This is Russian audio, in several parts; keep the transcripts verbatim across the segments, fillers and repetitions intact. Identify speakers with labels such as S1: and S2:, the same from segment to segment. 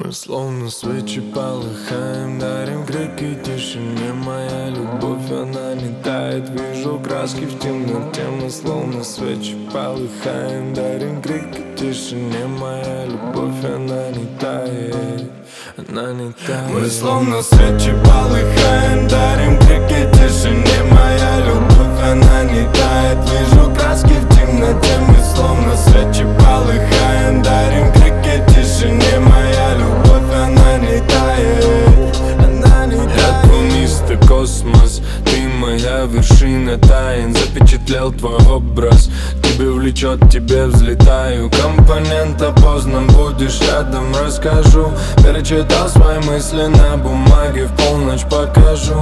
S1: Мы словно свечи полыхаем, дарим крики тишине. Моя любовь, она не тает, вижу краски в темноте. Мы словно свечи полыхаем, дарим крики тишине. Моя любовь, она не тает, она не тает. Мы словно свечи полыхаем, дарим крики тишине. Моя любовь, она не тает, вижу краски в темноте. Мы словно свечи полыхаем, дарим крики тишине. Моя любовь, она не тает, она не тает. Я тунистый космос, ты моя вершина тайн. Запечатлел твой образ, тебе влечет, тебе взлетаю. Компонент опознан, будешь рядом, расскажу. Перечитал свои мысли на бумаге, в полночь покажу.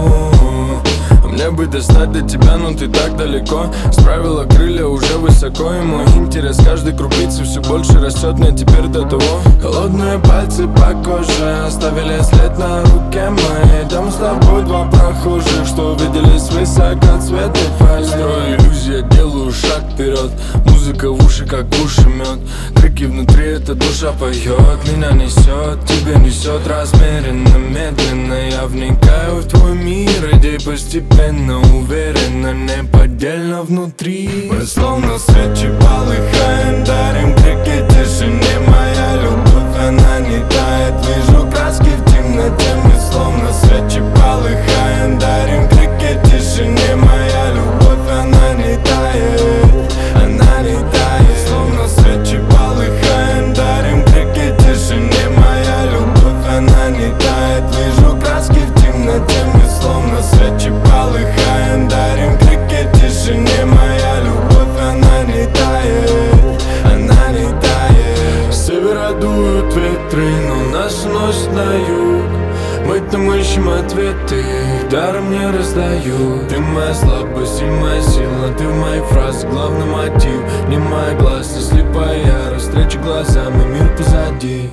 S1: Мне бы достать до тебя, но ты так далеко. Справила крылья уже высоко, и мой интерес каждой крупицы все больше растет мне теперь до того. Холодные пальцы по коже оставили след на руке моей. Там с тобой два прохожих, что увидели свысока цветы полей. Строю иллюзия, делаю шаг вперед. Музыка в уши, как в уши мед. Крики внутри, эта душа поет. Меня несет, тебя несет размеренно, медленно. Я вникаю в твой мир, идей постепенно, уверенно, неподдельно внутри. Мы словно свечи полыхаем, дарим крики тишине. Моя любовь, она не тает, вижу краски в темноте. Мы словно свечи полыхаем, дарим крики тишине. Моя любовь, она не тает, она не тает. Словно свечи полыхаем, дарим крики тишине. Моя любовь, она не тает, вижу краски в темноте. Мы словно свечи полыхаем, дарим крики тишине. Моя любовь, она не тает, она не тает. С севера дуют ветры, но нас носит на юг. Мы там ищем ответы, их даром не раздаю. Ты моя слабость и моя сила, ты в моей фразе главный мотив. Не моя глаз, не слепая ярость, встречи глазами, мир позади.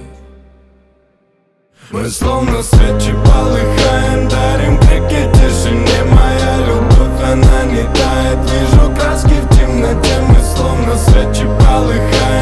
S1: Мы словно свечи полыхаем, дарим крики тишине. Моя любовь, она не тает, вижу краски в темноте. Мы словно свечи полыхаем.